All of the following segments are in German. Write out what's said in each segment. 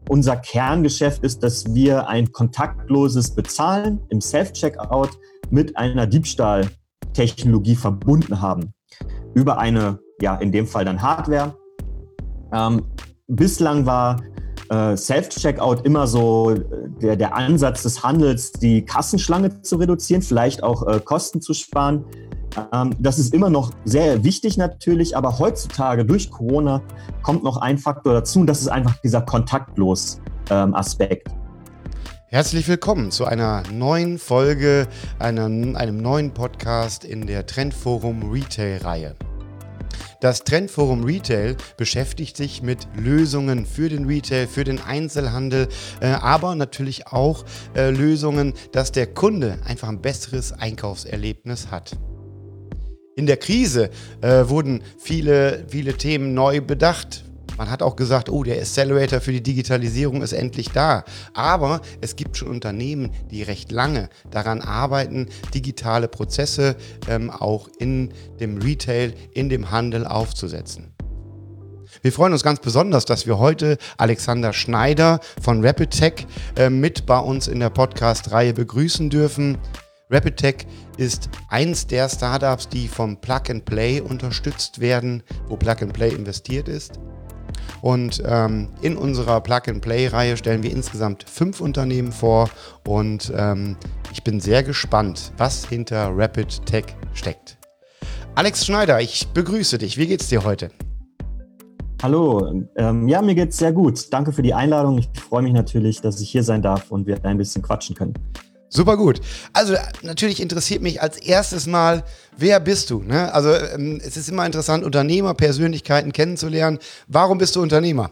Unser Kerngeschäft ist, dass wir ein kontaktloses Bezahlen im Self-Checkout mit einer Diebstahltechnologie verbunden haben. Über eine, in dem Fall dann Hardware. Bislang war Self-Checkout immer so der Ansatz des Handels, die Kassenschlange zu reduzieren, vielleicht auch Kosten zu sparen. Das ist immer noch sehr wichtig natürlich, aber heutzutage durch Corona kommt noch ein Faktor dazu und das ist einfach dieser kontaktlos Aspekt. Herzlich willkommen zu einer neuen Folge, einem neuen Podcast in der Trendforum Retail-Reihe. Das Trendforum Retail beschäftigt sich mit Lösungen für den Retail, für den Einzelhandel, aber natürlich auch Lösungen, dass der Kunde einfach ein besseres Einkaufserlebnis hat. In der Krise wurden viele Themen neu bedacht. Man hat auch gesagt, der Accelerator für die Digitalisierung ist endlich da. Aber es gibt schon Unternehmen, die recht lange daran arbeiten, digitale Prozesse auch in dem Retail, in dem Handel aufzusetzen. Wir freuen uns ganz besonders, dass wir heute Alexander Schneider von RapidTech mit bei uns in der Podcast-Reihe begrüßen dürfen. RapidTech ist eins der Startups, die vom Plug and Play unterstützt werden, wo Plug and Play investiert ist. Und in unserer Plug and Play-Reihe stellen wir insgesamt 5 Unternehmen vor und ich bin sehr gespannt, was hinter RapidTech steckt. Alex Schneider, ich begrüße dich. Wie geht's dir heute? Hallo, mir geht's sehr gut. Danke für die Einladung. Ich freue mich natürlich, dass ich hier sein darf und wir ein bisschen quatschen können. Super gut. Also natürlich interessiert mich als erstes mal, wer bist du? Ne? Also es ist immer interessant, Unternehmer, Persönlichkeiten kennenzulernen. Warum bist du Unternehmer?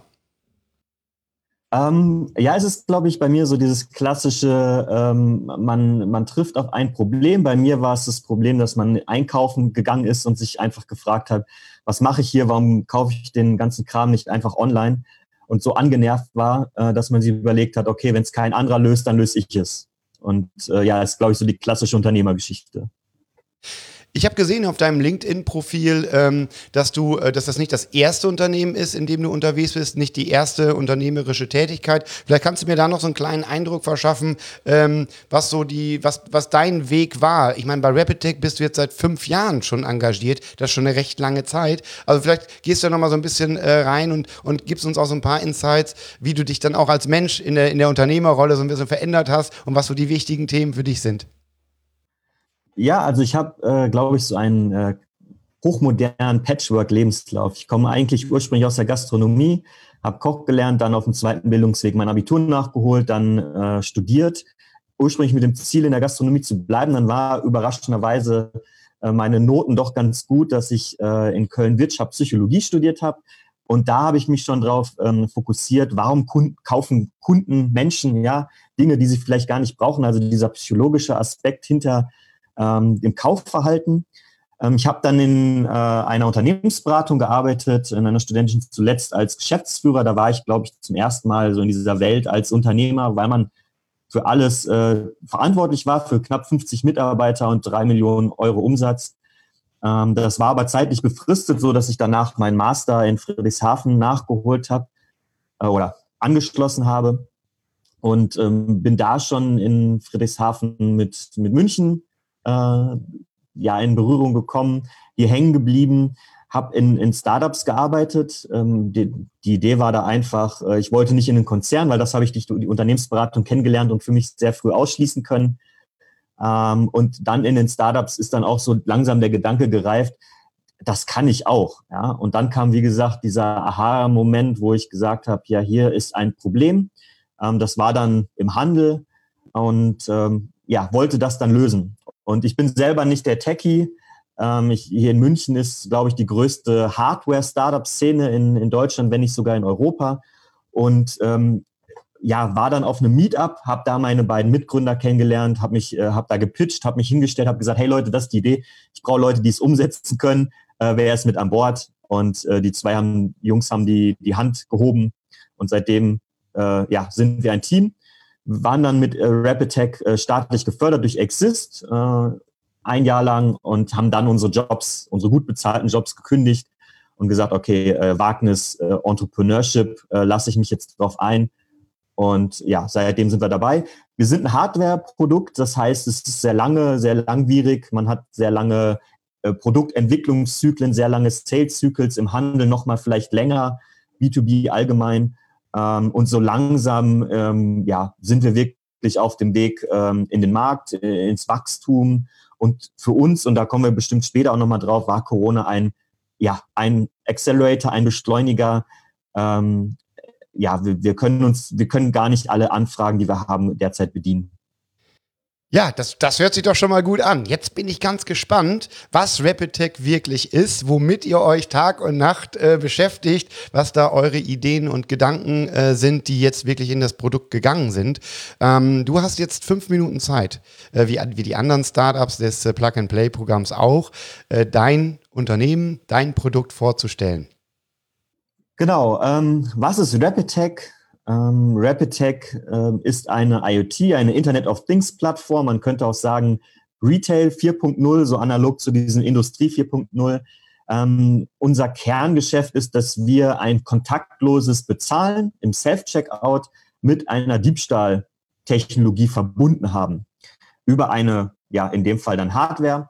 Es ist, glaube ich, bei mir so dieses klassische, man trifft auf ein Problem. Bei mir war es das Problem, dass man einkaufen gegangen ist und sich einfach gefragt hat, was mache ich hier, warum kaufe ich den ganzen Kram nicht einfach online? Und so angenervt war, dass man sich überlegt hat, okay, wenn es kein anderer löst, dann löse ich es. Und ist, glaube ich, so die klassische Unternehmergeschichte. Ich habe gesehen auf deinem LinkedIn-Profil, dass das nicht das erste Unternehmen ist, in dem du unterwegs bist, nicht die erste unternehmerische Tätigkeit. Vielleicht kannst du mir da noch so einen kleinen Eindruck verschaffen, was dein Weg war. Ich meine, bei RapidTech bist du jetzt seit 5 Jahren schon engagiert. Das ist schon eine recht lange Zeit. Also vielleicht gehst du da noch mal so ein bisschen rein und gibst uns auch so ein paar Insights, wie du dich dann auch als Mensch in der Unternehmerrolle so ein bisschen verändert hast und was so die wichtigen Themen für dich sind. Ja, also ich habe, glaube ich, so einen hochmodernen Patchwork-Lebenslauf. Ich komme eigentlich ursprünglich aus der Gastronomie, habe Koch gelernt, dann auf dem zweiten Bildungsweg mein Abitur nachgeholt, dann studiert, ursprünglich mit dem Ziel, in der Gastronomie zu bleiben. Dann war überraschenderweise meine Noten doch ganz gut, dass ich in Köln Wirtschaft Psychologie studiert habe. Und da habe ich mich schon drauf fokussiert, warum kaufen Kunden, Menschen, Dinge, die sie vielleicht gar nicht brauchen. Also dieser psychologische Aspekt hinter im Kaufverhalten. Ich habe dann in einer Unternehmensberatung gearbeitet, in einer studentischen, zuletzt als Geschäftsführer. Da war ich, glaube ich, zum ersten Mal so in dieser Welt als Unternehmer, weil man für alles verantwortlich war, für knapp 50 Mitarbeiter und 3 Millionen Euro Umsatz. Das war aber zeitlich befristet, so dass ich danach meinen Master in Friedrichshafen nachgeholt habe oder angeschlossen habe und bin da schon in Friedrichshafen mit München in Berührung gekommen, hier hängen geblieben, habe in Startups gearbeitet. Die Idee war da einfach, ich wollte nicht in den Konzern, weil das habe ich durch die Unternehmensberatung kennengelernt und für mich sehr früh ausschließen können. Und dann in den Startups ist dann auch so langsam der Gedanke gereift, das kann ich auch. Ja? Und dann kam, wie gesagt, dieser Aha-Moment, wo ich gesagt habe, hier ist ein Problem. Das war dann im Handel und wollte das dann lösen. Und ich bin selber nicht der Techie. Hier in München ist, glaube ich, die größte Hardware-Startup-Szene in Deutschland, wenn nicht sogar in Europa. Und war dann auf einem Meetup, habe da meine beiden Mitgründer kennengelernt, habe da gepitcht, habe mich hingestellt, habe gesagt, hey Leute, das ist die Idee. Ich brauche Leute, die es umsetzen können. Wer ist mit an Bord? Und die zwei Jungs haben die Hand gehoben. Und seitdem sind wir ein Team. Waren dann mit RapidTech staatlich gefördert durch Exist 1 Jahr lang und haben dann unsere gut bezahlten Jobs gekündigt und gesagt, okay, Wagnis, Entrepreneurship, lasse ich mich jetzt drauf ein Und ja, seitdem sind wir dabei. Wir sind ein Hardware-Produkt, das heißt, es ist sehr lange, sehr langwierig. Man hat sehr lange Produktentwicklungszyklen, sehr lange Sales-Zyklus, im Handel nochmal vielleicht länger, B2B allgemein. Und so langsam sind wir wirklich auf dem Weg in den Markt, ins Wachstum. Und für uns, und da kommen wir bestimmt später auch nochmal drauf, war Corona ein Accelerator, ein Beschleuniger. Wir können gar nicht alle Anfragen, die wir haben, derzeit bedienen. Ja, das hört sich doch schon mal gut an. Jetzt bin ich ganz gespannt, was Rapidtech wirklich ist, womit ihr euch Tag und Nacht beschäftigt, was da eure Ideen und Gedanken sind, die jetzt wirklich in das Produkt gegangen sind. Du hast jetzt 5 Minuten Zeit, wie die anderen Startups des Plug-and-Play-Programms auch, dein Unternehmen, dein Produkt vorzustellen. Genau. Was ist Rapidtech? Rapidtech ist eine IoT, eine Internet of Things Plattform. Man könnte auch sagen Retail 4.0, so analog zu diesen Industrie 4.0. Unser Kerngeschäft ist, dass wir ein kontaktloses Bezahlen im Self-Checkout mit einer Diebstahltechnologie verbunden haben. Über eine, in dem Fall dann Hardware.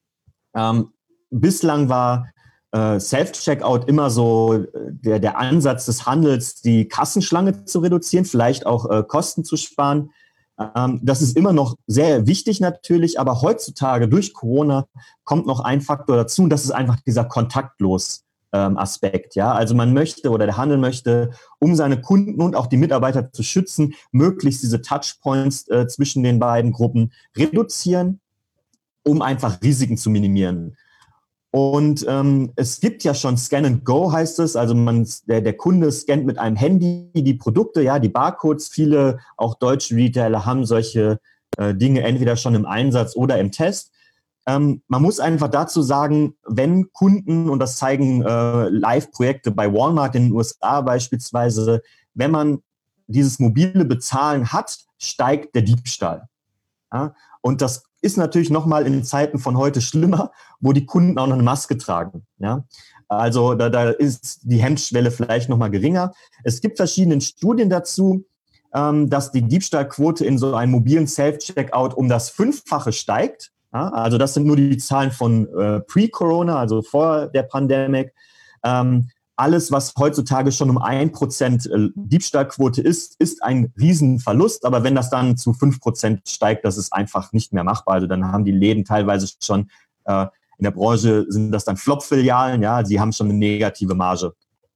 Bislang war Self-Checkout immer so der Ansatz des Handels, die Kassenschlange zu reduzieren, vielleicht auch Kosten zu sparen. Das ist immer noch sehr wichtig natürlich, aber heutzutage durch Corona kommt noch ein Faktor dazu, und das ist einfach dieser kontaktlos Aspekt. Ja? Also man möchte oder der Handel möchte, um seine Kunden und auch die Mitarbeiter zu schützen, möglichst diese Touchpoints zwischen den beiden Gruppen reduzieren, um einfach Risiken zu minimieren. Und es gibt ja schon Scan and Go, heißt es. Also der Kunde scannt mit einem Handy die Produkte, die Barcodes. Viele, auch deutsche Retailer, haben solche Dinge entweder schon im Einsatz oder im Test. Man muss einfach dazu sagen, wenn Kunden, und das zeigen Live-Projekte bei Walmart in den USA beispielsweise, wenn man dieses mobile Bezahlen hat, steigt der Diebstahl. Ja? Und das ist natürlich nochmal in Zeiten von heute schlimmer, wo die Kunden auch noch eine Maske tragen. Ja? Also da ist die Hemmschwelle vielleicht nochmal geringer. Es gibt verschiedene Studien dazu, dass die Diebstahlquote in so einem mobilen Self-Checkout um das 5-fache steigt. Ja? Also das sind nur die Zahlen von Pre-Corona, also vor der Pandemie. Alles, was heutzutage schon um 1% Diebstahlquote ist ein Riesenverlust. Aber wenn das dann zu 5% steigt, das ist einfach nicht mehr machbar. Also dann haben die Läden teilweise schon, in der Branche sind das dann Flop-Filialen, sie haben schon eine negative Marge.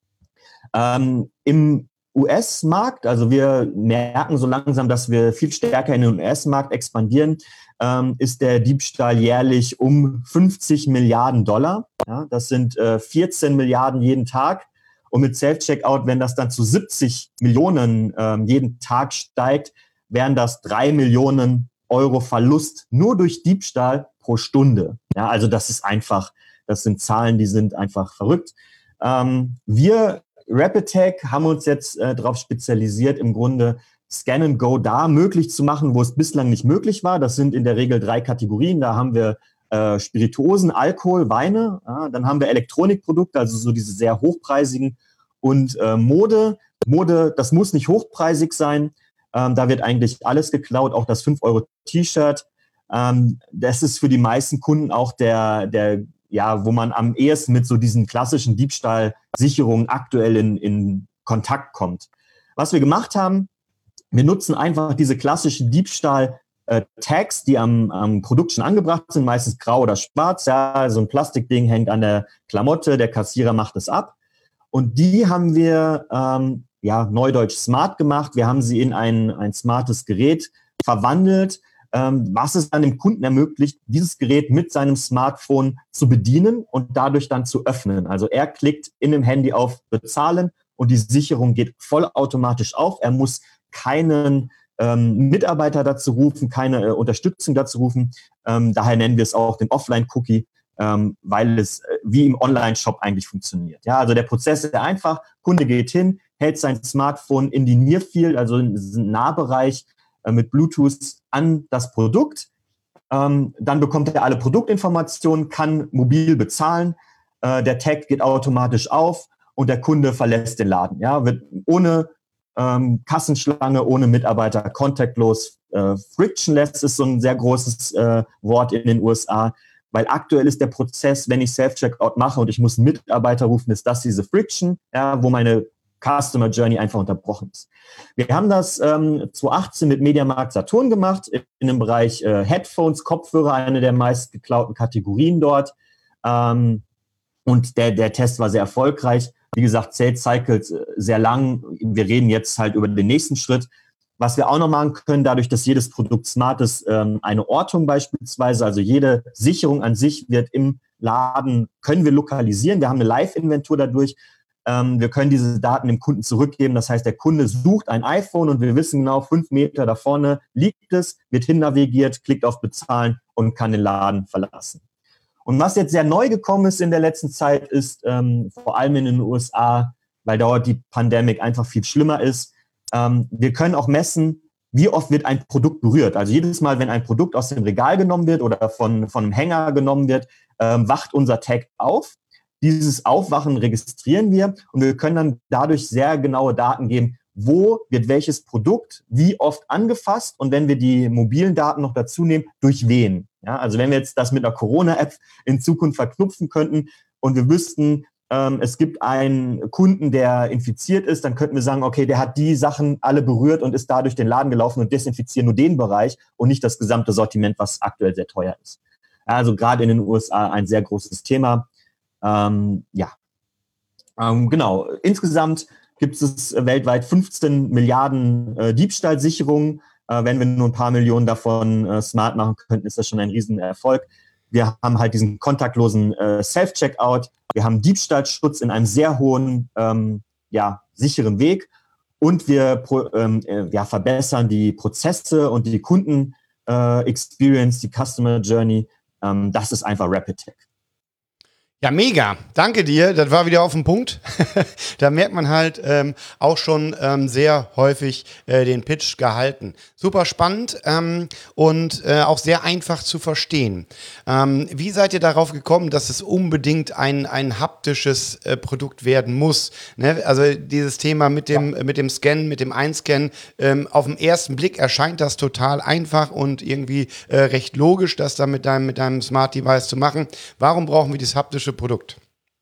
Im US-Markt, also wir merken so langsam, dass wir viel stärker in den US-Markt expandieren, ist der Diebstahl jährlich um $50 Milliarden. Ja, das sind 14 Milliarden jeden Tag. Und mit Self-Checkout, wenn das dann zu 70 Millionen jeden Tag steigt, wären das 3 Millionen Euro Verlust nur durch Diebstahl pro Stunde. Ja, also das sind Zahlen, die sind einfach verrückt. Wir, Rapidtech, haben uns jetzt darauf spezialisiert, im Grunde Scan and Go da möglich zu machen, wo es bislang nicht möglich war. Das sind in der Regel 3 Kategorien. Da haben wir Spirituosen, Alkohol, Weine. Dann haben wir Elektronikprodukte, also so diese sehr hochpreisigen. Und Mode, das muss nicht hochpreisig sein. Da wird eigentlich alles geklaut, auch das 5-Euro-T-Shirt. Das ist für die meisten Kunden auch wo man am ehesten mit so diesen klassischen Diebstahlsicherungen aktuell in Kontakt kommt. Was wir gemacht haben, wir nutzen einfach diese klassischen Diebstahl-Tags, die am Produkt schon angebracht sind, meistens grau oder schwarz. Ja, so ein Plastikding hängt an der Klamotte, der Kassierer macht es ab. Und die haben wir, neudeutsch smart gemacht. Wir haben sie in ein smartes Gerät verwandelt, was es dann dem Kunden ermöglicht, dieses Gerät mit seinem Smartphone zu bedienen und dadurch dann zu öffnen. Also er klickt in dem Handy auf Bezahlen und die Sicherung geht vollautomatisch auf. Er muss keinen Mitarbeiter dazu rufen, keine Unterstützung dazu rufen. Daher nennen wir es auch den Offline-Cookie, weil es wie im Online-Shop eigentlich funktioniert. Ja, also der Prozess ist sehr einfach. Kunde geht hin, hält sein Smartphone in die Near Field, also in den Nahbereich mit Bluetooth an das Produkt. Dann bekommt er alle Produktinformationen, kann mobil bezahlen. Der Tag geht automatisch auf und der Kunde verlässt den Laden. Ja, wird ohne Kassenschlange ohne Mitarbeiter, contactlos, frictionless ist so ein sehr großes Wort in den USA, weil aktuell ist der Prozess, wenn ich Self-Checkout mache und ich muss einen Mitarbeiter rufen, ist das diese Friction, ja, wo meine Customer Journey einfach unterbrochen ist. Wir haben das 2018 mit Mediamarkt Saturn gemacht, in dem Bereich Headphones, Kopfhörer, eine der meist geklauten Kategorien dort. Und der Test war sehr erfolgreich. Wie gesagt, Sales Cycles sehr lang. Wir reden jetzt halt über den nächsten Schritt. Was wir auch noch machen können, dadurch, dass jedes Produkt smart ist, eine Ortung beispielsweise, also jede Sicherung an sich wird im Laden, können wir lokalisieren. Wir haben eine Live-Inventur dadurch. Wir können diese Daten dem Kunden zurückgeben. Das heißt, der Kunde sucht ein iPhone und wir wissen genau, 5 Meter da vorne liegt es, wird hinnavigiert, klickt auf Bezahlen und kann den Laden verlassen. Und was jetzt sehr neu gekommen ist in der letzten Zeit, ist vor allem in den USA, weil dort die Pandemie einfach viel schlimmer ist, wir können auch messen, wie oft wird ein Produkt berührt. Also jedes Mal, wenn ein Produkt aus dem Regal genommen wird oder von einem Hänger genommen wird, wacht unser Tag auf. Dieses Aufwachen registrieren wir und wir können dann dadurch sehr genaue Daten geben, wo wird welches Produkt wie oft angefasst und wenn wir die mobilen Daten noch dazu nehmen, durch wen. Ja, also wenn wir jetzt das mit einer Corona-App in Zukunft verknüpfen könnten und wir wüssten, es gibt einen Kunden, der infiziert ist, dann könnten wir sagen, okay, der hat die Sachen alle berührt und ist dadurch den Laden gelaufen und desinfizieren nur den Bereich und nicht das gesamte Sortiment, was aktuell sehr teuer ist. Also gerade in den USA ein sehr großes Thema. Genau. Insgesamt gibt es weltweit 15 Milliarden Diebstahlsicherungen. Wenn wir nur ein paar Millionen davon smart machen könnten, ist das schon ein Riesenerfolg. Wir haben halt diesen kontaktlosen Self-Checkout. Wir haben Diebstahlschutz in einem sehr hohen, sicheren Weg. Und wir verbessern die Prozesse und die Kunden-Experience, die Customer Journey. Das ist einfach RapidTech. Ja, mega. Danke dir. Das war wieder auf den Punkt. Da merkt man halt auch schon sehr häufig den Pitch gehalten. Super spannend und auch sehr einfach zu verstehen. Wie seid ihr darauf gekommen, dass es unbedingt ein haptisches Produkt werden muss? Ne? Also dieses Thema mit dem Scannen, mit dem Einscannen, auf den ersten Blick erscheint das total einfach und irgendwie recht logisch, das dann mit deinem Smart Device zu machen. Warum brauchen wir dieses haptische Produkt?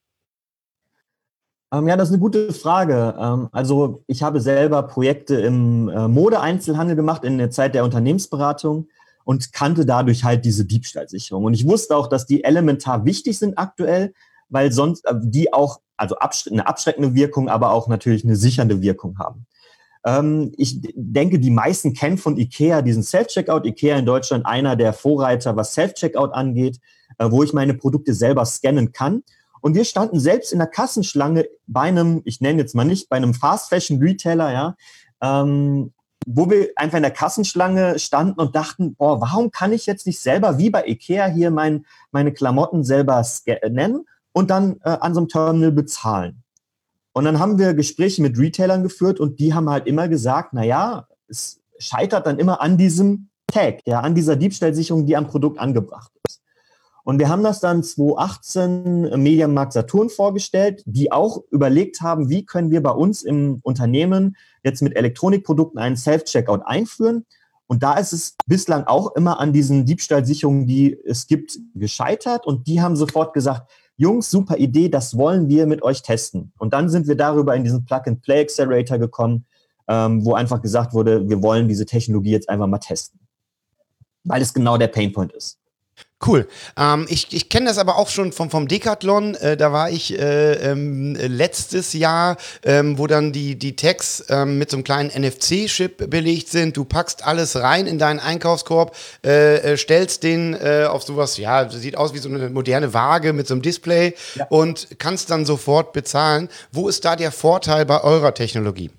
Das ist eine gute Frage. Also ich habe selber Projekte im Mode-Einzelhandel gemacht in der Zeit der Unternehmensberatung und kannte dadurch halt diese Diebstahlsicherung. Und ich wusste auch, dass die elementar wichtig sind aktuell, weil sonst die auch eine abschreckende Wirkung, aber auch natürlich eine sichernde Wirkung haben. Ich denke, die meisten kennen von IKEA diesen Self-Checkout. IKEA in Deutschland einer der Vorreiter, was Self-Checkout angeht, wo ich meine Produkte selber scannen kann. Und wir standen selbst in der Kassenschlange bei einem, ich nenne jetzt mal nicht, bei einem Fast-Fashion-Retailer, ja, wo wir einfach in der Kassenschlange standen und dachten, warum kann ich jetzt nicht selber wie bei IKEA hier meine Klamotten selber scannen und dann an so einem Terminal bezahlen? Und dann haben wir Gespräche mit Retailern geführt und die haben halt immer gesagt, es scheitert dann immer an diesem Tag, ja, an dieser Diebstahlsicherung, die am Produkt angebracht ist. Und wir haben das dann 2018 Mediamarkt Saturn vorgestellt, die auch überlegt haben, wie können wir bei uns im Unternehmen jetzt mit Elektronikprodukten einen Self-Checkout einführen. Und da ist es bislang auch immer an diesen Diebstahlsicherungen, die es gibt, gescheitert. Und die haben sofort gesagt, Jungs, super Idee, das wollen wir mit euch testen. Und dann sind wir darüber in diesen Plug-and-Play-Accelerator gekommen, wo einfach gesagt wurde, wir wollen diese Technologie jetzt einfach mal testen. Weil es genau der Painpoint ist. Cool. Ich kenne das aber auch schon vom Decathlon. Da war ich letztes Jahr, wo dann die Tags mit so einem kleinen NFC-Chip belegt sind. Du packst alles rein in deinen Einkaufskorb, stellst den auf sowas, sieht aus wie so eine moderne Waage mit so einem Display und kannst dann sofort bezahlen. Wo ist da der Vorteil bei eurer Technologie?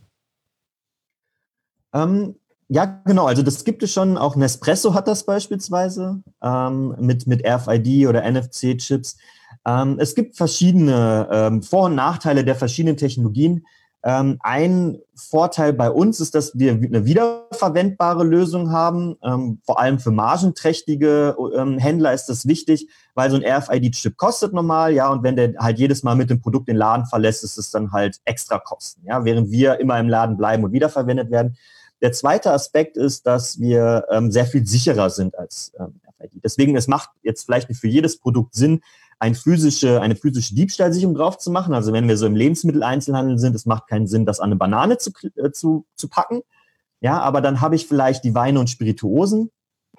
Ja, genau. Also das gibt es schon. Auch Nespresso hat das beispielsweise mit RFID oder NFC-Chips. Es gibt verschiedene Vor- und Nachteile der verschiedenen Technologien. Ein Vorteil bei uns ist, dass wir eine wiederverwendbare Lösung haben. Vor allem für margenträchtige Händler ist das wichtig, weil so ein RFID-Chip kostet normal, ja, und wenn der halt jedes Mal mit dem Produkt den Laden verlässt, ist es dann halt extra Kosten, ja, während wir immer im Laden bleiben und wiederverwendet werden. Der zweite Aspekt ist, dass wir sehr viel sicherer sind als RFID. Deswegen, es macht jetzt vielleicht nicht für jedes Produkt Sinn, eine physische Diebstahlsicherung drauf zu machen. Also wenn wir so im Lebensmitteleinzelhandel sind, es macht keinen Sinn, das an eine Banane zu packen. Ja, aber dann habe ich vielleicht die Weine und Spirituosen,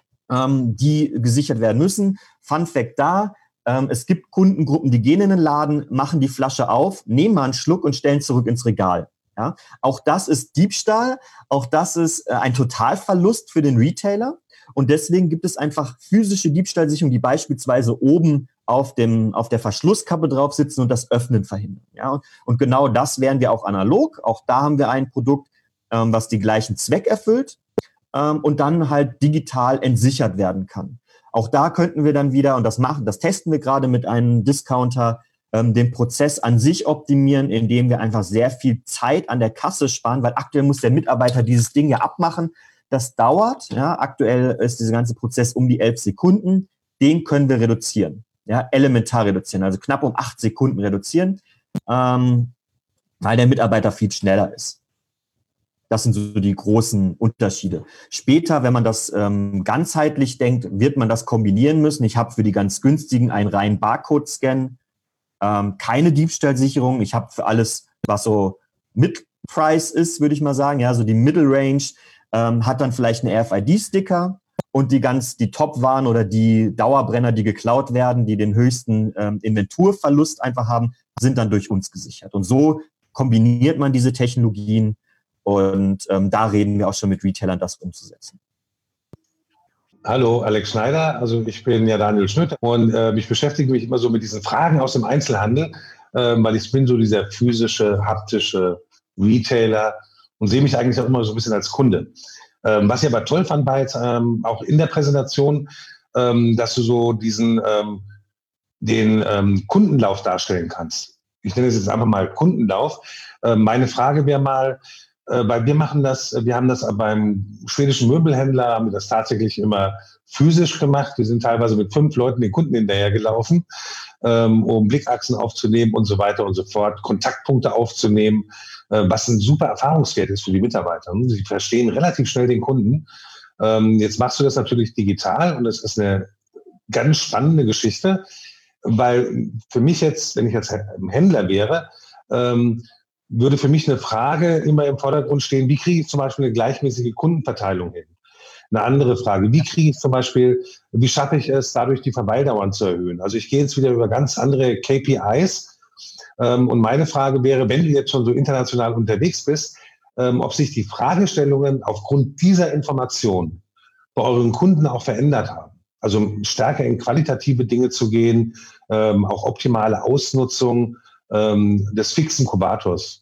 die gesichert werden müssen. Fun Fact da, es gibt Kundengruppen, die gehen in den Laden, machen die Flasche auf, nehmen mal einen Schluck und stellen zurück ins Regal. Ja, auch das ist Diebstahl, auch das ist ein Totalverlust für den Retailer. Und deswegen gibt es einfach physische Diebstahlsicherungen, die beispielsweise oben auf der Verschlusskappe drauf sitzen und das Öffnen verhindern. Ja? Und genau das wären wir auch analog. Auch da haben wir ein Produkt, was den gleichen Zweck erfüllt und dann halt digital entsichert werden kann. Auch da könnten wir dann wieder, und das testen wir gerade mit einem Discounter, den Prozess an sich optimieren, indem wir einfach sehr viel Zeit an der Kasse sparen, weil aktuell muss der Mitarbeiter dieses Ding ja abmachen. Das dauert. Ja, aktuell ist dieser ganze Prozess um die 11 Sekunden. Den können wir reduzieren. Ja, elementar reduzieren, also knapp um 8 Sekunden reduzieren, weil der Mitarbeiter viel schneller ist. Das sind so die großen Unterschiede. Später, wenn man das ganzheitlich denkt, wird man das kombinieren müssen. Ich habe für die ganz günstigen einen reinen Barcode-Scan, keine Diebstahlsicherung. Ich habe für alles, was so Mid-Price ist, würde ich mal sagen, ja, so die Middle-Range, hat dann vielleicht einen RFID-Sticker und die Top-Waren oder die Dauerbrenner, die geklaut werden, die den höchsten Inventurverlust einfach haben, sind dann durch uns gesichert. Und so kombiniert man diese Technologien und da reden wir auch schon mit Retailern, das umzusetzen. Hallo, Alex Schneider. Also ich bin ja Daniel Schmidt und ich beschäftige mich immer so mit diesen Fragen aus dem Einzelhandel, weil ich bin so dieser physische, haptische Retailer und sehe mich eigentlich auch immer so ein bisschen als Kunde. Was ich aber toll fand, war jetzt auch in der Präsentation, dass du so den Kundenlauf darstellen kannst. Ich nenne es jetzt einfach mal Kundenlauf. Meine Frage wäre mal, weil wir haben das beim schwedischen Möbelhändler, haben wir das tatsächlich immer physisch gemacht. Wir sind teilweise mit 5 Leuten den Kunden hinterher gelaufen, um Blickachsen aufzunehmen und so weiter und so fort, Kontaktpunkte aufzunehmen, was ein super Erfahrungswert ist für die Mitarbeiter. Sie verstehen relativ schnell den Kunden. Jetzt machst du das natürlich digital und das ist eine ganz spannende Geschichte, weil für mich jetzt, wenn ich jetzt Händler wäre, würde für mich eine Frage immer im Vordergrund stehen, wie kriege ich zum Beispiel eine gleichmäßige Kundenverteilung hin? Eine andere Frage, wie schaffe ich es, dadurch die Verweildauern zu erhöhen? Also ich gehe jetzt wieder über ganz andere KPIs und meine Frage wäre, wenn du jetzt schon so international unterwegs bist, ob sich die Fragestellungen aufgrund dieser Information bei euren Kunden auch verändert haben. Also stärker in qualitative Dinge zu gehen, auch optimale Ausnutzung des fixen Inkubators.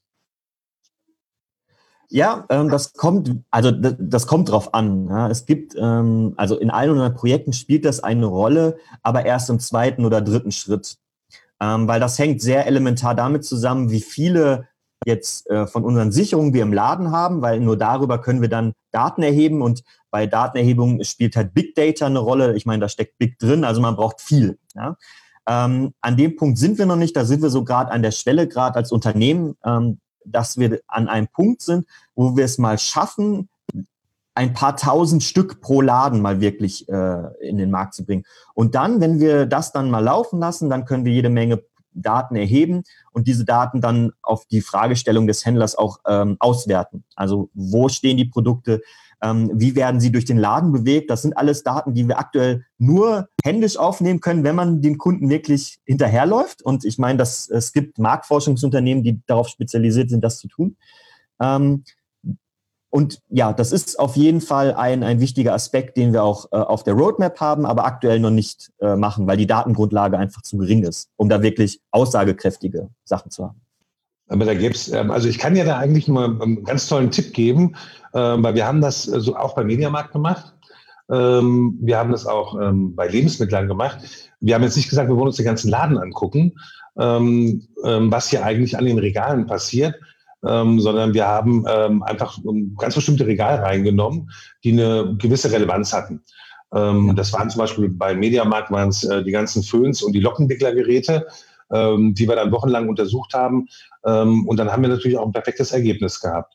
Ja, das kommt drauf an. Ja. Es gibt, also in allen unseren Projekten spielt das eine Rolle, aber erst im 2. oder 3. Schritt. Weil das hängt sehr elementar damit zusammen, wie viele jetzt von unseren Sicherungen wir im Laden haben, weil nur darüber können wir dann Daten erheben und bei Datenerhebung spielt halt Big Data eine Rolle. Ich meine, da steckt Big drin, also man braucht viel. Ja. An dem Punkt sind wir noch nicht, da sind wir so gerade an der Schwelle, gerade als Unternehmen, dass wir an einem Punkt sind, wo wir es mal schaffen, ein paar tausend Stück pro Laden mal wirklich in den Markt zu bringen. Und dann, wenn wir das dann mal laufen lassen, dann können wir jede Menge Daten erheben und diese Daten dann auf die Fragestellung des Händlers auch auswerten. Also wo stehen die Produkte, wie werden sie durch den Laden bewegt? Das sind alles Daten, die wir aktuell nur händisch aufnehmen können, wenn man dem Kunden wirklich hinterherläuft. Und ich meine, es gibt Marktforschungsunternehmen, die darauf spezialisiert sind, das zu tun. Und ja, das ist auf jeden Fall ein wichtiger Aspekt, den wir auch auf der Roadmap haben, aber aktuell noch nicht machen, weil die Datengrundlage einfach zu gering ist, um da wirklich aussagekräftige Sachen zu haben. Aber da gibt's, also ich kann ja da eigentlich nur einen ganz tollen Tipp geben, weil wir haben das so auch beim Mediamarkt gemacht. Wir haben das auch bei Lebensmitteln gemacht. Wir haben jetzt nicht gesagt, wir wollen uns den ganzen Laden angucken, was hier eigentlich an den Regalen passiert. sondern wir haben einfach ganz bestimmte Regale reingenommen, die eine gewisse Relevanz hatten. Das waren zum Beispiel bei Mediamarkt waren es die ganzen Föhns und die Lockenwicklergeräte, die wir dann wochenlang untersucht haben. Und dann haben wir natürlich auch ein perfektes Ergebnis gehabt.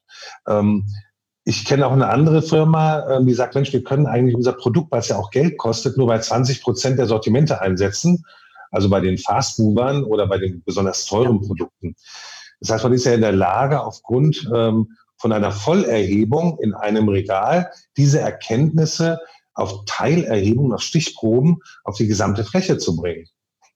Ich kenne auch eine andere Firma, die sagt, Mensch, wir können eigentlich unser Produkt, was ja auch Geld kostet, nur bei 20% der Sortimente einsetzen. Also bei den Fast-Movern oder bei den besonders teuren Produkten. Das heißt, man ist ja in der Lage, aufgrund von einer Vollerhebung in einem Regal diese Erkenntnisse auf Teilerhebung, auf Stichproben, auf die gesamte Fläche zu bringen.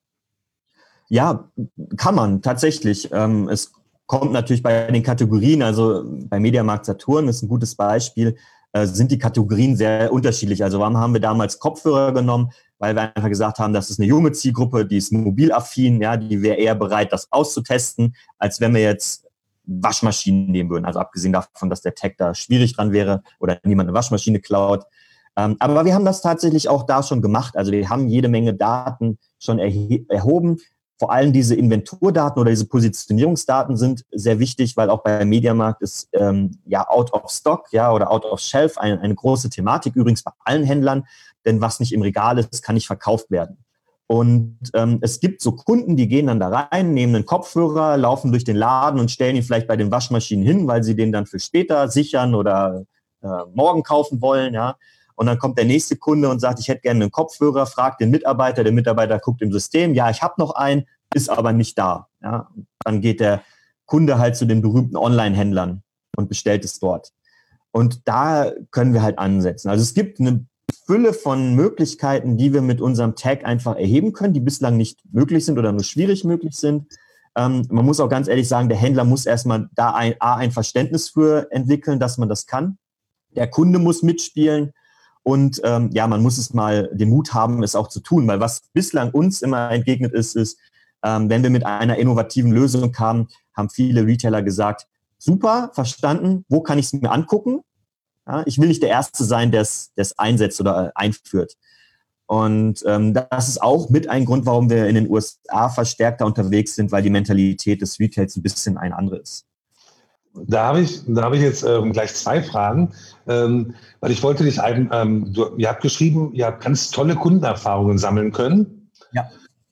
Ja, kann man tatsächlich. Es kommt natürlich bei den Kategorien, also bei Mediamarkt Saturn ist ein gutes Beispiel, sind die Kategorien sehr unterschiedlich. Also warum haben wir damals Kopfhörer genommen? Weil wir einfach gesagt haben, das ist eine junge Zielgruppe, die ist mobilaffin, ja, die wäre eher bereit, das auszutesten, als wenn wir jetzt Waschmaschinen nehmen würden. Also abgesehen davon, dass der Tag da schwierig dran wäre oder niemand eine Waschmaschine klaut. Aber wir haben das tatsächlich auch da schon gemacht. Also wir haben jede Menge Daten schon erhoben. Vor allem diese Inventurdaten oder diese Positionierungsdaten sind sehr wichtig, weil auch bei Mediamarkt ist out of stock, ja, oder out of shelf eine große Thematik, übrigens bei allen Händlern, denn was nicht im Regal ist, kann nicht verkauft werden. Und es gibt so Kunden, die gehen dann da rein, nehmen einen Kopfhörer, laufen durch den Laden und stellen ihn vielleicht bei den Waschmaschinen hin, weil sie den dann für später sichern oder morgen kaufen wollen, ja. Und dann kommt der nächste Kunde und sagt, ich hätte gerne einen Kopfhörer, fragt den Mitarbeiter, der Mitarbeiter guckt im System, ja, ich habe noch einen, ist aber nicht da. Ja. Dann geht der Kunde halt zu den berühmten Online-Händlern und bestellt es dort. Und da können wir halt ansetzen. Also es gibt eine Fülle von Möglichkeiten, die wir mit unserem Tag einfach erheben können, die bislang nicht möglich sind oder nur schwierig möglich sind. Man muss auch ganz ehrlich sagen, der Händler muss erstmal da ein Verständnis für entwickeln, dass man das kann. Der Kunde muss mitspielen. Und man muss es mal den Mut haben, es auch zu tun, weil was bislang uns immer entgegnet ist, wenn wir mit einer innovativen Lösung kamen, haben viele Retailer gesagt, super, verstanden, wo kann ich es mir angucken? Ja, ich will nicht der Erste sein, der es einsetzt oder einführt. Und das ist auch mit ein Grund, warum wir in den USA verstärkter unterwegs sind, weil die Mentalität des Retails ein bisschen eine andere ist. Da habe ich jetzt gleich zwei Fragen, weil ich wollte dich ihr habt geschrieben, ihr habt ganz tolle Kundenerfahrungen sammeln können. Ja.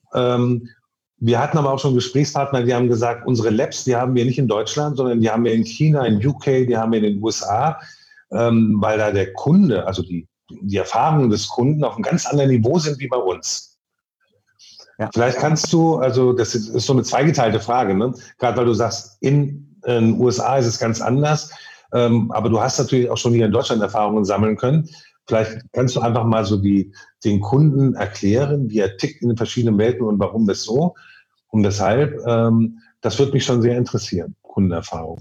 Wir hatten aber auch schon Gesprächspartner, die haben gesagt, unsere Labs, die haben wir nicht in Deutschland, sondern die haben wir in China, in UK, die haben wir in den USA, weil da der Kunde, also die Erfahrungen des Kunden auf einem ganz anderen Niveau sind wie bei uns. Ja. Vielleicht kannst du, also das ist so eine zweigeteilte Frage, ne? Gerade weil du sagst, in den USA ist es ganz anders, aber du hast natürlich auch schon hier in Deutschland Erfahrungen sammeln können. Vielleicht kannst du einfach mal so den Kunden erklären, wie er tickt in den verschiedenen Welten und warum das so und weshalb. Das würde mich schon sehr interessieren, Kundenerfahrung.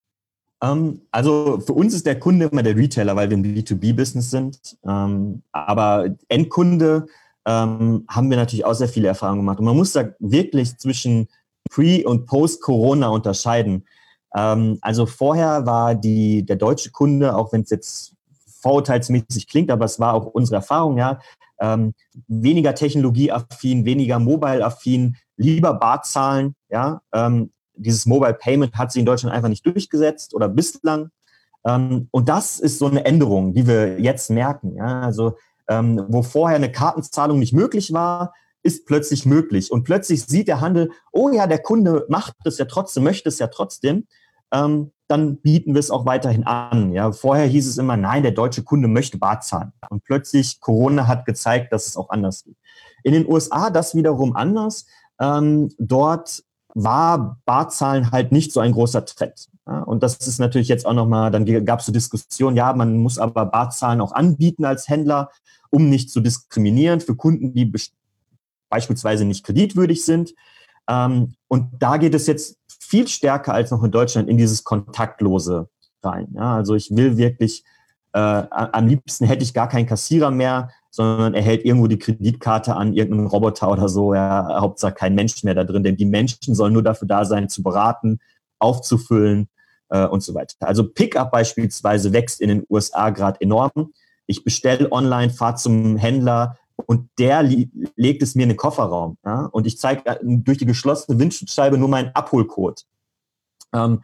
Also für uns ist der Kunde immer der Retailer, weil wir ein B2B-Business sind. Aber Endkunde haben wir natürlich auch sehr viele Erfahrungen gemacht. Und man muss da wirklich zwischen Pre- und Post-Corona unterscheiden. Also vorher war der deutsche Kunde, auch wenn es jetzt vorurteilsmäßig klingt, aber es war auch unsere Erfahrung, ja, weniger technologieaffin, weniger mobile-affin, lieber bar zahlen, ja. Dieses Mobile Payment hat sich in Deutschland einfach nicht durchgesetzt oder bislang. Und das ist so eine Änderung, die wir jetzt merken, ja. Also wo vorher eine Kartenzahlung nicht möglich war, ist plötzlich möglich. Und plötzlich sieht der Handel, oh ja, der Kunde macht es ja trotzdem, möchte es ja trotzdem. Dann bieten wir es auch weiterhin an. Ja, vorher hieß es immer, nein, der deutsche Kunde möchte bar zahlen. Und plötzlich Corona hat gezeigt, dass es auch anders geht. In den USA das wiederum anders. Dort war Barzahlen halt nicht so ein großer Trend. Ja, und das ist natürlich jetzt auch nochmal, dann gab es so Diskussionen, ja, man muss aber Barzahlen auch anbieten als Händler, um nicht zu diskriminieren für Kunden, die beispielsweise nicht kreditwürdig sind. Und da geht es jetzt viel stärker als noch in Deutschland in dieses Kontaktlose rein. Ja, also ich will wirklich, am liebsten hätte ich gar keinen Kassierer mehr, sondern er hält irgendwo die Kreditkarte an irgendeinen Roboter oder so. Ja, Hauptsache kein Mensch mehr da drin, denn die Menschen sollen nur dafür da sein, zu beraten, aufzufüllen und so weiter. Also Pickup beispielsweise wächst in den USA gerade enorm. Ich bestelle online, fahre zum Händler und der legt es mir in den Kofferraum. Ja? Und ich zeige durch die geschlossene Windschutzscheibe nur meinen Abholcode.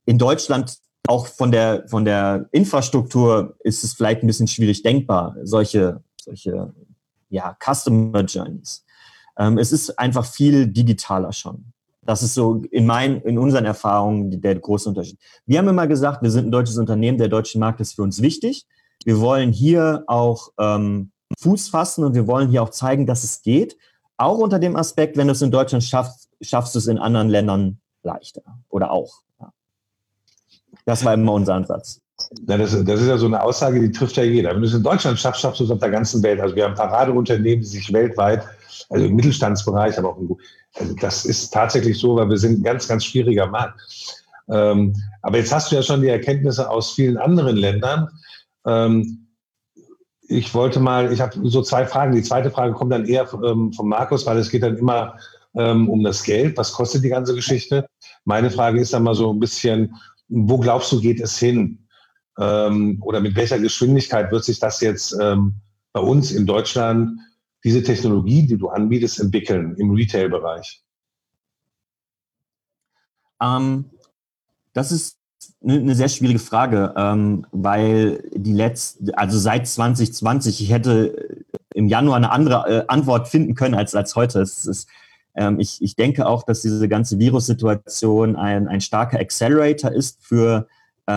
in Deutschland auch von der Infrastruktur ist es vielleicht ein bisschen schwierig denkbar, solche Customer Journeys. Es ist einfach viel digitaler schon. Das ist so in unseren Erfahrungen der große Unterschied. Wir haben immer gesagt, wir sind ein deutsches Unternehmen, der deutsche Markt ist für uns wichtig. Wir wollen hier auch Fuß fassen und wir wollen hier auch zeigen, dass es geht. Auch unter dem Aspekt, wenn du es in Deutschland schaffst, schaffst du es in anderen Ländern leichter oder auch. Ja. Das war immer unser Ansatz. Ja, das ist ja so eine Aussage, die trifft ja jeder. Wenn du es in Deutschland schaffst, schaffst du es auf der ganzen Welt. Also wir haben Paradeunternehmen, die sich weltweit, also im Mittelstandsbereich, aber auch also das ist tatsächlich so, weil wir sind ein ganz, ganz schwieriger Markt. Aber jetzt hast du ja schon die Erkenntnisse aus vielen anderen Ländern. Ich habe so 2 Fragen. Die zweite Frage kommt dann eher von Markus, weil es geht dann immer um das Geld. Was kostet die ganze Geschichte? Meine Frage ist dann mal so ein bisschen, wo glaubst du, geht es hin? Oder mit welcher Geschwindigkeit wird sich das jetzt bei uns in Deutschland, diese Technologie, die du anbietest, entwickeln im Retail-Bereich? Das ist eine sehr schwierige Frage, weil also seit 2020, ich hätte im Januar eine andere Antwort finden können als heute. Ich denke auch, dass diese ganze Virussituation ein starker Accelerator ist für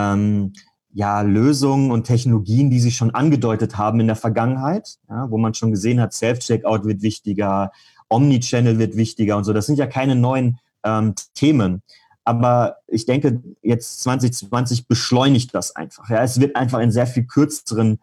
Lösungen und Technologien, die sich schon angedeutet haben in der Vergangenheit, ja, wo man schon gesehen hat, Self-Checkout wird wichtiger, Omnichannel wird wichtiger und so. Das sind ja keine neuen Themen. Aber ich denke, jetzt 2020 beschleunigt das einfach. Ja, es wird einfach in sehr viel kürzeren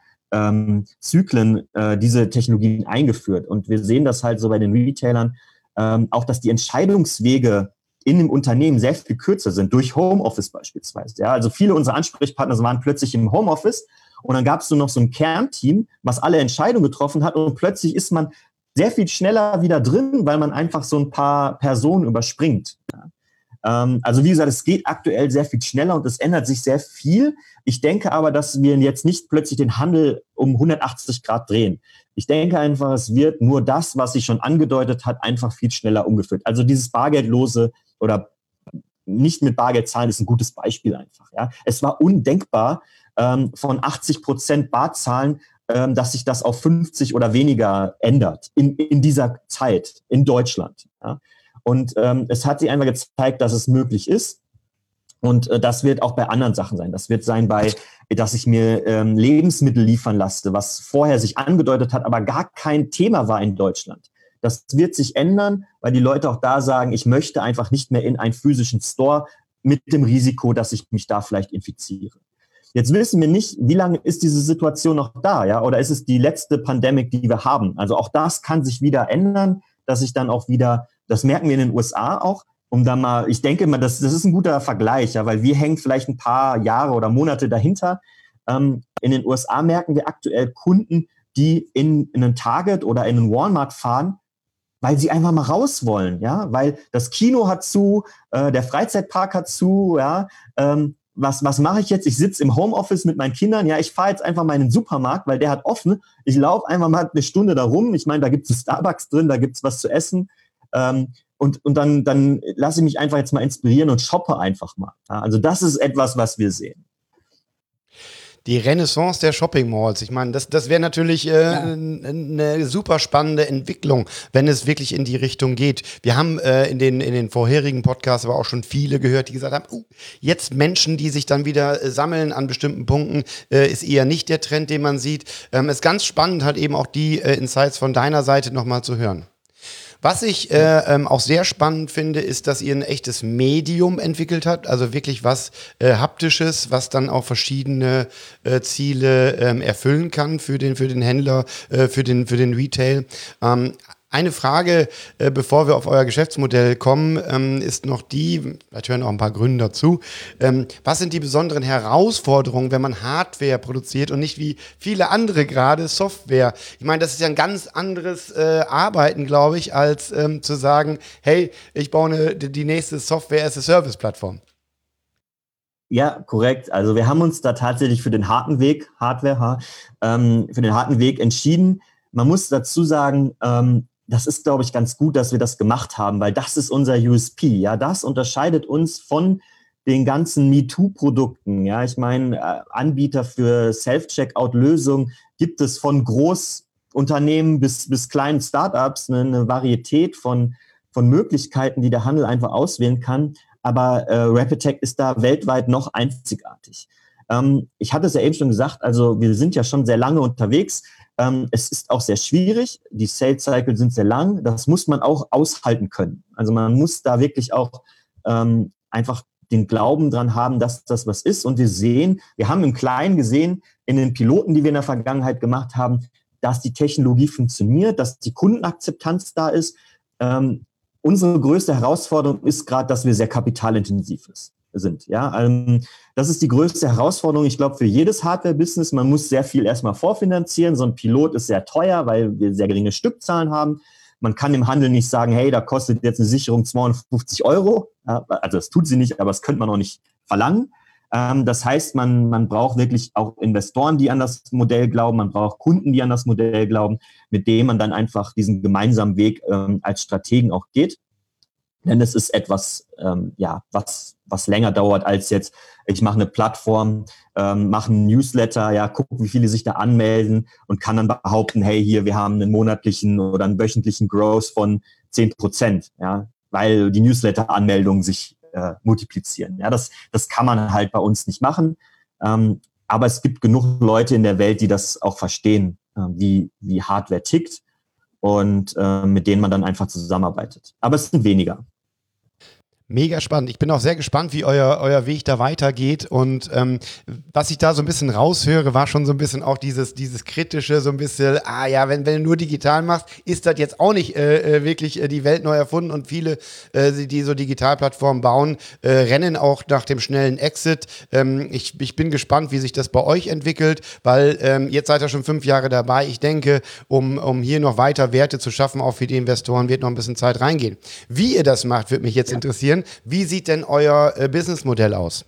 Zyklen diese Technologien eingeführt. Und wir sehen das halt so bei den Retailern, auch dass die Entscheidungswege in dem Unternehmen sehr viel kürzer sind, durch Homeoffice beispielsweise. Ja, also viele unserer Ansprechpartner waren plötzlich im Homeoffice und dann gab es nur noch so ein Kernteam, was alle Entscheidungen getroffen hat und plötzlich ist man sehr viel schneller wieder drin, weil man einfach so ein paar Personen überspringt. Ja. Also wie gesagt, es geht aktuell sehr viel schneller und es ändert sich sehr viel. Ich denke aber, dass wir jetzt nicht plötzlich den Handel um 180 Grad drehen. Ich denke einfach, es wird nur das, was sich schon angedeutet hat, einfach viel schneller umgeführt. Also dieses bargeldlose oder nicht mit Bargeld zahlen ist ein gutes Beispiel einfach. Ja. Es war undenkbar, von 80% Barzahlen, dass sich das auf 50 oder weniger ändert in dieser Zeit in Deutschland. Ja. Und es hat sich einfach gezeigt, dass es möglich ist. Und das wird auch bei anderen Sachen sein. Das wird sein dass ich mir Lebensmittel liefern lasse, was vorher sich angedeutet hat, aber gar kein Thema war in Deutschland. Das wird sich ändern, weil die Leute auch da sagen, ich möchte einfach nicht mehr in einen physischen Store mit dem Risiko, dass ich mich da vielleicht infiziere. Jetzt wissen wir nicht, wie lange ist diese Situation noch da, ja? Oder ist es die letzte Pandemie, die wir haben? Also auch das kann sich wieder ändern, dass ich dann auch wieder, das merken wir in den USA auch, ich denke mal, das ist ein guter Vergleich, ja, weil wir hängen vielleicht ein paar Jahre oder Monate dahinter. In den USA merken wir aktuell Kunden, die in einen Target oder in einen Walmart fahren, weil sie einfach mal raus wollen, ja, weil das Kino hat zu, der Freizeitpark hat zu, ja, was mache ich jetzt? Ich sitze im Homeoffice mit meinen Kindern, ja, ich fahre jetzt einfach mal in den Supermarkt, weil der hat offen, ich laufe einfach mal eine Stunde da rum, ich meine, da gibt es Starbucks drin, da gibt es was zu essen, und dann lasse ich mich einfach jetzt mal inspirieren und shoppe einfach mal. Ja, also das ist etwas, was wir sehen. Die Renaissance der Shopping Malls. Ich meine, das wäre natürlich eine super spannende Entwicklung, wenn es wirklich in die Richtung geht. Wir haben in den vorherigen Podcasts aber auch schon viele gehört, die gesagt haben, jetzt Menschen, die sich dann wieder sammeln an bestimmten Punkten, ist eher nicht der Trend, den man sieht. Ist ganz spannend, halt eben auch die Insights von deiner Seite nochmal zu hören. Was ich auch sehr spannend finde, ist, dass ihr ein echtes Medium entwickelt habt, also wirklich was Haptisches, was dann auch verschiedene Ziele erfüllen kann für den Händler, für den Retail. Eine Frage, bevor wir auf euer Geschäftsmodell kommen, ist noch die, vielleicht hören auch ein paar Gründer zu, was sind die besonderen Herausforderungen, wenn man Hardware produziert und nicht wie viele andere gerade Software? Ich meine, das ist ja ein ganz anderes Arbeiten, glaube ich, als zu sagen, hey, ich baue die nächste Software-as-a-Service-Plattform. Ja, korrekt. Also wir haben uns da tatsächlich für den harten Weg, für den harten Weg entschieden. Man muss dazu sagen, das ist, glaube ich, ganz gut, dass wir das gemacht haben, weil das ist unser USP. Ja, das unterscheidet uns von den ganzen MeToo-Produkten. Ja, ich meine, Anbieter für Self-Checkout-Lösungen gibt es von Großunternehmen bis kleinen Startups eine Varietät von Möglichkeiten, die der Handel einfach auswählen kann. Aber Rapid-Tech ist da weltweit noch einzigartig. Ich hatte es ja eben schon gesagt, also wir sind ja schon sehr lange unterwegs. Es ist auch sehr schwierig. Die Sales-Cycle sind sehr lang. Das muss man auch aushalten können. Also man muss da wirklich auch einfach den Glauben dran haben, dass das was ist. Und wir haben im Kleinen gesehen, in den Piloten, die wir in der Vergangenheit gemacht haben, dass die Technologie funktioniert, dass die Kundenakzeptanz da ist. Unsere größte Herausforderung ist gerade, dass wir sehr kapitalintensiv sind. Ja, das ist die größte Herausforderung, ich glaube, für jedes Hardware-Business. Man muss sehr viel erstmal vorfinanzieren. So ein Pilot ist sehr teuer, weil wir sehr geringe Stückzahlen haben. Man kann im Handel nicht sagen, hey, da kostet jetzt eine Sicherung 250 Euro. Ja, also das tut sie nicht, aber das könnte man auch nicht verlangen. Das heißt, man braucht wirklich auch Investoren, die an das Modell glauben. Man braucht Kunden, die an das Modell glauben, mit denen man dann einfach diesen gemeinsamen Weg als Strategen auch geht. Denn es ist etwas, was länger dauert als jetzt, ich mache eine Plattform, mache einen Newsletter, ja, gucke, wie viele sich da anmelden und kann dann behaupten, hey, hier, wir haben einen monatlichen oder einen wöchentlichen Growth von 10%, ja, weil die Newsletter-Anmeldungen sich multiplizieren. Ja, das kann man halt bei uns nicht machen. Aber es gibt genug Leute in der Welt, die das auch verstehen, wie Hardware tickt und mit denen man dann einfach zusammenarbeitet. Aber es sind weniger. Mega spannend. Ich bin auch sehr gespannt, wie euer Weg da weitergeht. Und was ich da so ein bisschen raushöre, war schon so ein bisschen auch dieses kritische, so ein bisschen, wenn du nur digital machst, ist das jetzt auch nicht wirklich die Welt neu erfunden. Und viele, die so Digitalplattformen bauen, rennen auch nach dem schnellen Exit. Ich bin gespannt, wie sich das bei euch entwickelt, weil jetzt seid ihr schon 5 Jahre dabei. Ich denke, um hier noch weiter Werte zu schaffen, auch für die Investoren, wird noch ein bisschen Zeit reingehen. Wie ihr das macht, würde mich jetzt interessieren. Wie sieht denn euer Businessmodell aus?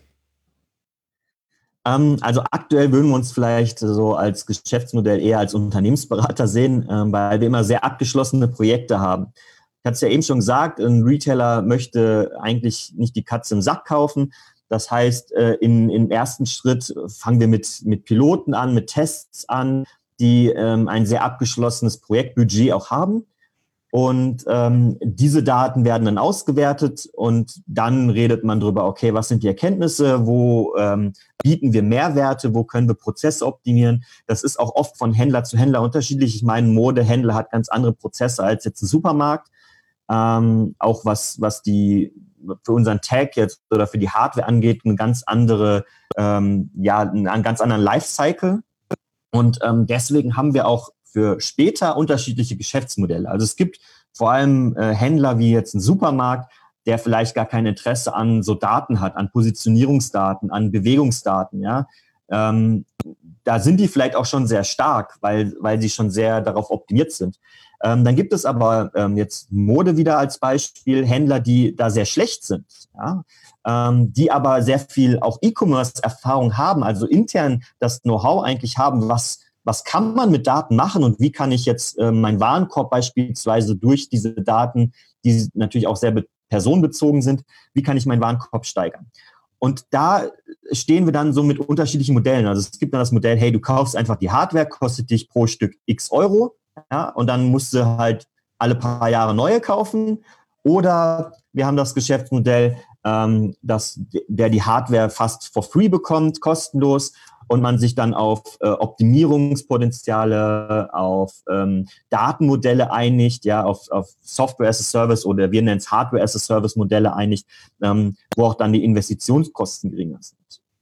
Also aktuell würden wir uns vielleicht so als Geschäftsmodell eher als Unternehmensberater sehen, weil wir immer sehr abgeschlossene Projekte haben. Ich hatte es ja eben schon gesagt, ein Retailer möchte eigentlich nicht die Katze im Sack kaufen. Das heißt, im ersten Schritt fangen wir mit Piloten an, mit Tests an, die ein sehr abgeschlossenes Projektbudget auch haben. Und diese Daten werden dann ausgewertet und dann redet man drüber, okay, was sind die Erkenntnisse, wo bieten wir Mehrwerte, wo können wir Prozesse optimieren. Das ist auch oft von Händler zu Händler unterschiedlich. Ich meine, ein Modehändler hat ganz andere Prozesse als jetzt ein Supermarkt. Auch was die für unseren Tag jetzt oder für die Hardware angeht, eine ganz andere, einen ganz anderen Lifecycle. Und deswegen haben wir auch für später unterschiedliche Geschäftsmodelle. Also es gibt vor allem Händler wie jetzt ein Supermarkt, der vielleicht gar kein Interesse an so Daten hat, an Positionierungsdaten, an Bewegungsdaten. Ja, da sind die vielleicht auch schon sehr stark, weil sie schon sehr darauf optimiert sind. Dann gibt es aber jetzt Mode wieder als Beispiel, Händler, die da sehr schlecht sind, ja? Die aber sehr viel auch E-Commerce-Erfahrung haben, also intern das Know-how eigentlich haben, was kann man mit Daten machen und wie kann ich jetzt meinen Warenkorb beispielsweise durch diese Daten, die natürlich auch sehr personenbezogen sind, wie kann ich meinen Warenkorb steigern? Und da stehen wir dann so mit unterschiedlichen Modellen. Also es gibt dann das Modell, hey, du kaufst einfach die Hardware, kostet dich pro Stück x Euro, ja, und dann musst du halt alle paar Jahre neue kaufen. Oder wir haben das Geschäftsmodell, dass der die Hardware fast for free bekommt, kostenlos, und man sich dann auf Optimierungspotenziale, auf Datenmodelle einigt, ja, auf Software as a Service oder wir nennen es Hardware as a Service Modelle einigt, wo auch dann die Investitionskosten geringer sind.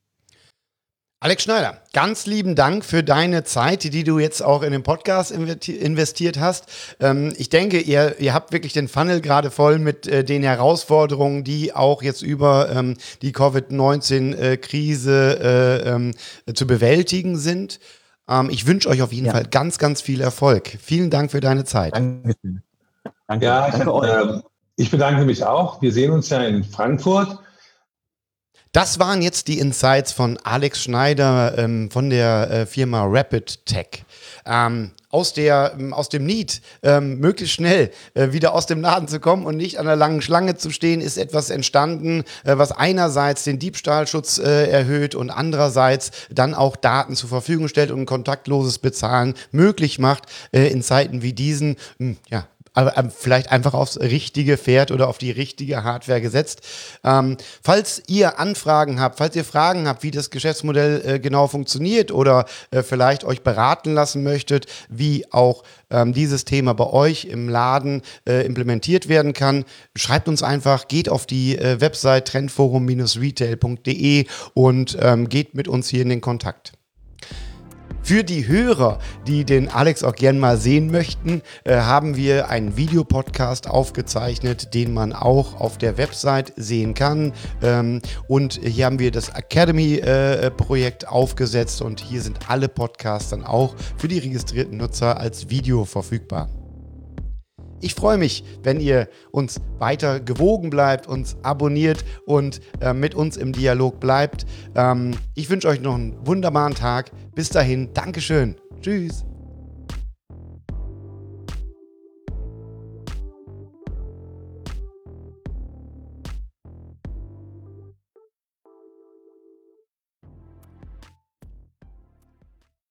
Alex Schneider, ganz lieben Dank für deine Zeit, die du jetzt auch in den Podcast investiert hast. Ich denke, ihr habt wirklich den Funnel gerade voll mit den Herausforderungen, die auch jetzt über die Covid-19-Krise zu bewältigen sind. Ich wünsche euch auf jeden Fall ganz, ganz viel Erfolg. Vielen Dank für deine Zeit. Dankeschön. Danke. Ja, Danke ich bedanke mich auch. Wir sehen uns ja in Frankfurt. Das waren jetzt die Insights von Alex Schneider von der Firma Rapid Tech. aus dem Need möglichst schnell wieder aus dem Laden zu kommen und nicht an der langen Schlange zu stehen, ist etwas entstanden, was einerseits den Diebstahlschutz erhöht und andererseits dann auch Daten zur Verfügung stellt und ein kontaktloses Bezahlen möglich macht in Zeiten wie diesen, aber vielleicht einfach aufs richtige Pferd oder auf die richtige Hardware gesetzt. Falls ihr Anfragen habt, falls ihr Fragen habt, wie das Geschäftsmodell genau funktioniert oder vielleicht euch beraten lassen möchtet, wie auch dieses Thema bei euch im Laden implementiert werden kann, schreibt uns einfach, geht auf die Website trendforum-retail.de und geht mit uns hier in den Kontakt. Für die Hörer, die den Alex auch gern mal sehen möchten, haben wir einen Videopodcast aufgezeichnet, den man auch auf der Website sehen kann. Und hier haben wir das Academy-Projekt aufgesetzt und hier sind alle Podcasts dann auch für die registrierten Nutzer als Video verfügbar. Ich freue mich, wenn ihr uns weiter gewogen bleibt, uns abonniert und mit uns im Dialog bleibt. Ich wünsche euch noch einen wunderbaren Tag. Bis dahin, Dankeschön. Tschüss.